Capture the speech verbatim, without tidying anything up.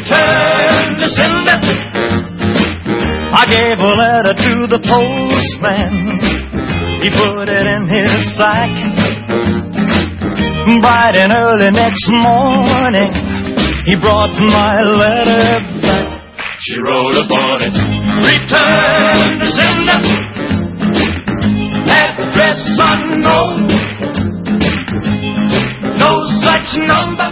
Return to sender. I gave a letter to the postman. He put it in his sack. Bright and early next morning, he brought my letter back. She wrote upon it, return to sender. Address unknown. No such number